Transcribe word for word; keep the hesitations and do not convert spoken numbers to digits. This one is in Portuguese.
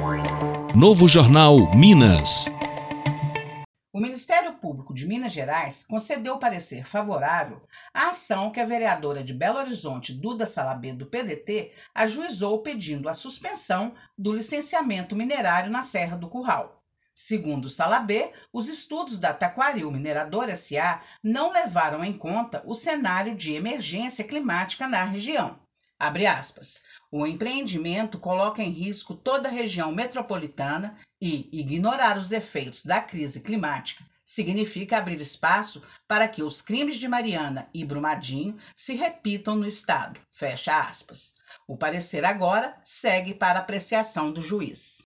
Novo Jornal Minas. O Ministério Público de Minas Gerais concedeu parecer favorável à ação que a vereadora de Belo Horizonte, Duda Salabê, do P D T, ajuizou pedindo a suspensão do licenciamento minerário na Serra do Curral. Segundo Salabê, os estudos da Taquaril Mineradora S A não levaram em conta o cenário de emergência climática na região. Abre aspas. O empreendimento coloca em risco toda a região metropolitana e ignorar os efeitos da crise climática significa abrir espaço para que os crimes de Mariana e Brumadinho se repitam no estado. Fecha aspas. O parecer agora segue para apreciação do juiz.